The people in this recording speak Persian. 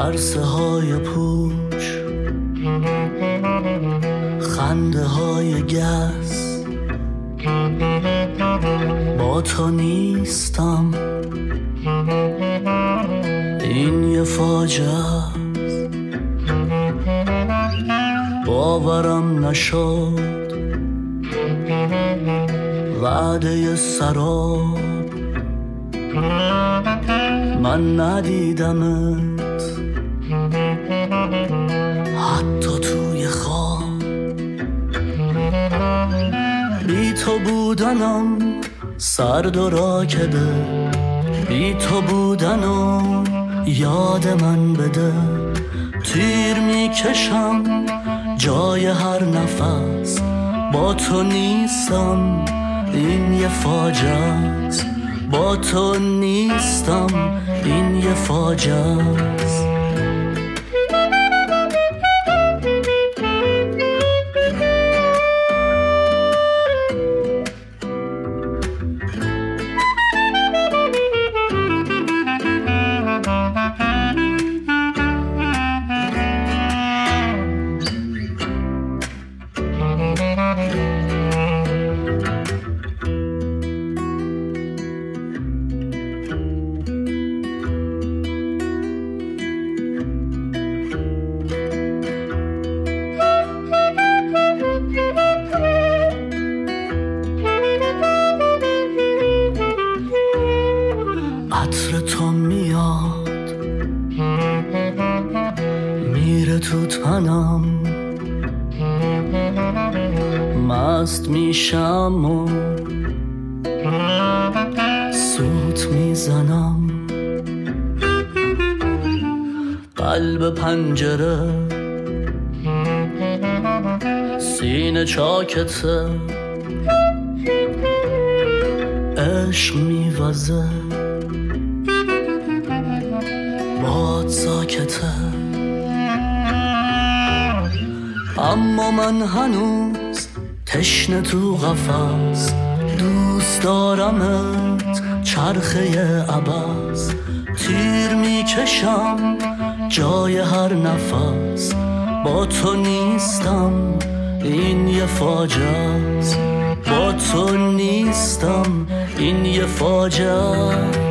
عرصه های پوچ، خنده های گس، با تو نیستم، این یه فاجعه است. باورم نشد وعده سراب، من ندیدمت حتی توی خواب. بی تو بودنم سرد و راکده، بی تو بودنم یاد من بده. تیر میکشم جای هر نفس، با تو نیستم، این یه فاجعه است. با تو نیستم، این یه فاجعه است. عطر تو میاد میره تو تنم، مست میشم و سوت میزنم. قلب پنجره سینه چاکته، عشق میوزه باد ساکته. اما من هنوز تشنه تو قفس، دوست دارمت چرخه عباس. تیر میکشم جای هر نفس، با تو نیستم، این یه فاجعه است. با تو نیستم، این یه فاجعه است.